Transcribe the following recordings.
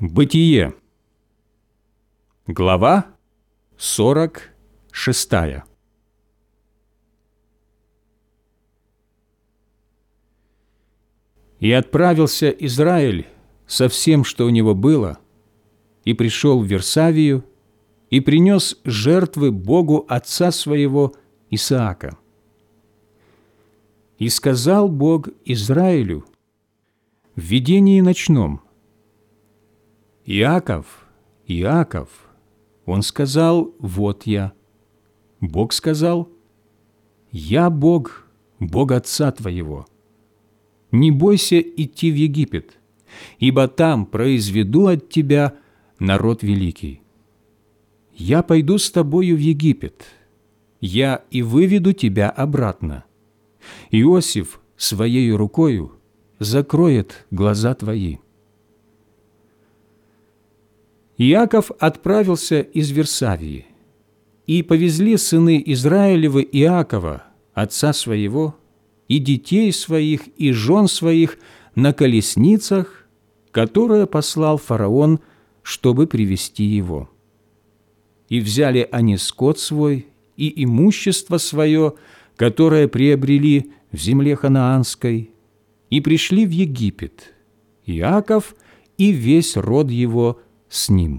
Бытие. Глава 46. «И отправился Израиль со всем, что у него было, и пришел в Вирсавию, и принес жертвы Богу отца своего Исаака. И сказал Бог Израилю в видении ночном: Иаков, Иаков. Он сказал: вот я. Бог сказал: я Бог, Бог отца твоего. Не бойся идти в Египет, ибо там произведу от тебя народ великий. Я пойду с тобою в Египет, я и выведу тебя обратно. Иосиф своею рукою закроет глаза твои». Иаков отправился из Вирсавии, и повезли сыны Израилевы Иакова, отца своего, и детей своих, и жен своих на колесницах, которые послал фараон, чтобы привести его. И взяли они скот свой и имущество свое, которое приобрели в земле ханаанской, и пришли в Египет, Иаков и весь род его с ним.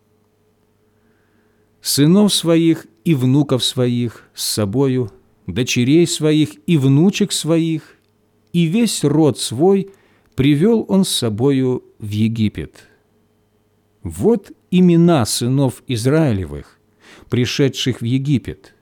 Сынов своих и внуков своих с собою, дочерей своих и внучек своих, и весь род свой привел он с собою в Египет. Вот имена сынов Израилевых, пришедших в Египет: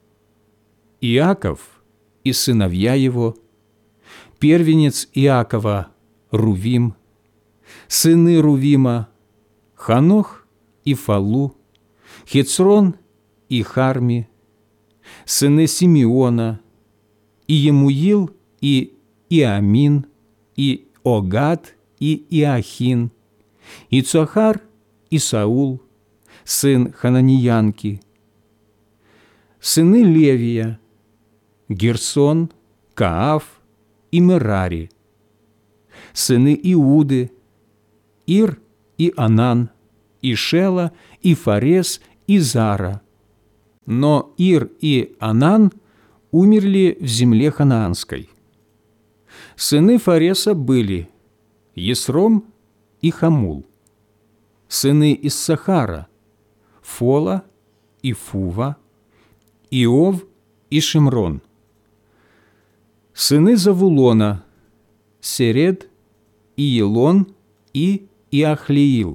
Иаков и сыновья его, первенец Иакова Рувим, сыны Рувима Ханох и Фалу, Хецрон и Харми, сыны Симеона, и Емуил, и Иамин, и Огад, и Иахин, и Цохар, и Саул, сын Хананиянки, сыны Левия, Герсон, Кааф и Мерари, сыны Иуды, Ир и Анан, и Шела, и Фарес, и Зара. Но Ир и Анан умерли в земле ханаанской. Сыны Фареса были Есром и Хамул. Сыны Иссахара – Фола и Фува, Иов и Шимрон. Сыны Завулона – Серед и Елон и Иахлиил.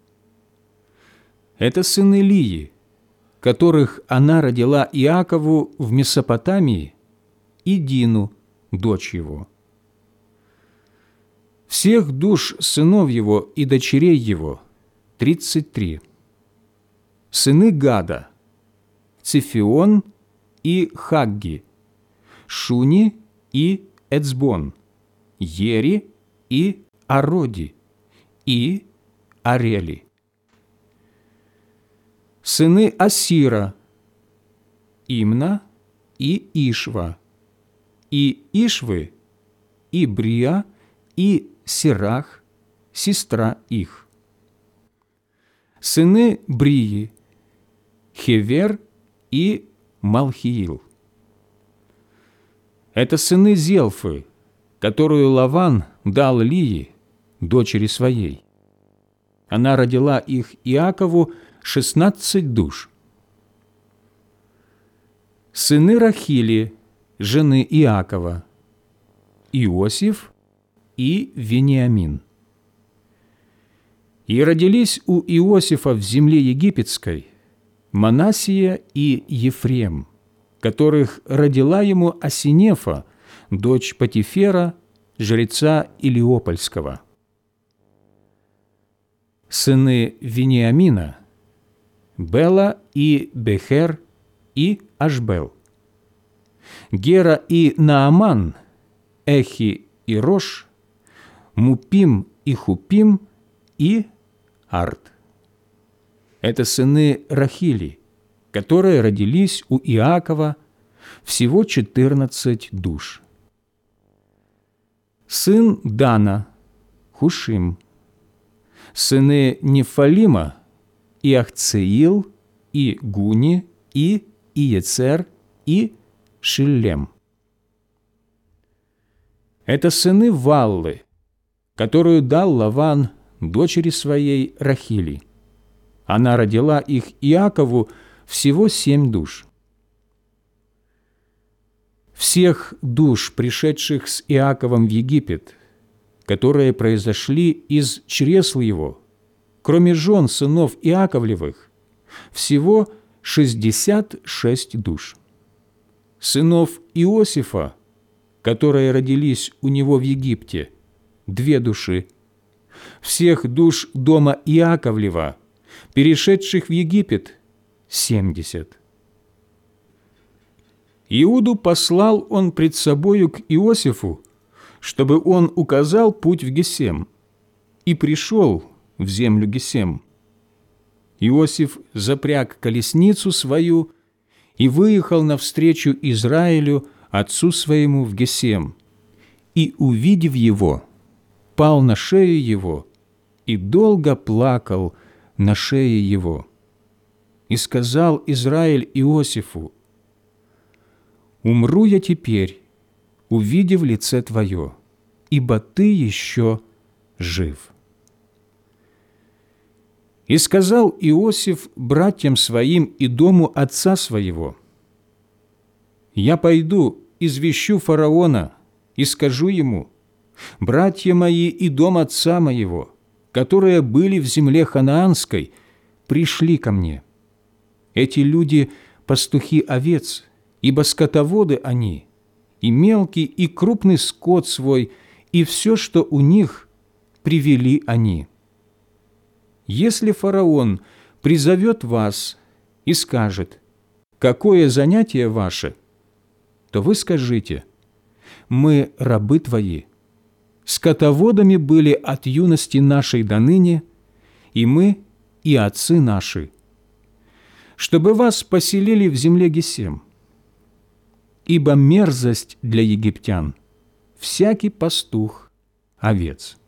Это сыны Лии, которых она родила Иакову в Месопотамии, и Дину, дочь его. Всех душ сынов его и дочерей его 33. Сыны Гада – Цифион и Хагги, Шуни и Эцбон, Ери и Ароди, и Арели. Сыны Асира – Имна и Ишва, и Ишвы, и Брия, и Сирах, сестра их. Сыны Брии – Хевер и Малхиил. Это сыны Зелфы, которую Лаван дал Лии, дочери своей. Она родила их Иакову 16 душ. Сыны Рахили, жены Иакова: Иосиф и Вениамин. И родились у Иосифа в земле египетской Манассия и Ефрем, которых родила ему Асинефа, дочь Потифера, жреца Илиопольского. Сыны Вениамина – Бела и Бехер и Ашбел. Гера и Нааман, Эхи и Рош, Мупим и Хупим и Ард. Это сыны Рахили, которые родились у Иакова, всего 14 душ. Сын Дана – Хушим. сыны Нефалима, и Ахцеил, и Гуни, и Иецер, и Шиллем. Это сыны Валлы, которую дал Лаван дочери своей Рахили. Она родила их Иакову всего 7 душ. Всех душ, пришедших с Иаковом в Египет, которые произошли из чресл его, кроме жен сынов Иаковлевых, всего 66 душ. Сынов Иосифа, которые родились у него в Египте, 2 души. Всех душ дома Иаковлева, перешедших в Египет, 70. Иуду послал он пред собою к Иосифу, чтобы он указал путь в Гесем, и пришел в землю Гесем. Иосиф запряг колесницу свою и выехал навстречу Израилю, отцу своему, в Гесем, и, увидев его, пал на шею его и долго плакал на шее его. И сказал Израиль Иосифу: «Умру я теперь, увидев лице Твое, ибо Ты еще жив». И сказал Иосиф братьям своим и дому отца своего: «Я пойду, извещу фараона и скажу ему: братья мои и дом отца моего, которые были в земле ханаанской, пришли ко мне. Эти люди – пастухи овец, ибо скотоводы они, и мелкий, и крупный скот свой, и все, что у них, привели они. Если фараон призовет вас и скажет: какое занятие ваше, то вы скажите: мы рабы твои, скотоводами были от юности нашей до ныне, и мы, и отцы наши, чтобы вас поселили в земле Гесем. Ибо мерзость для египтян всякий пастух овец».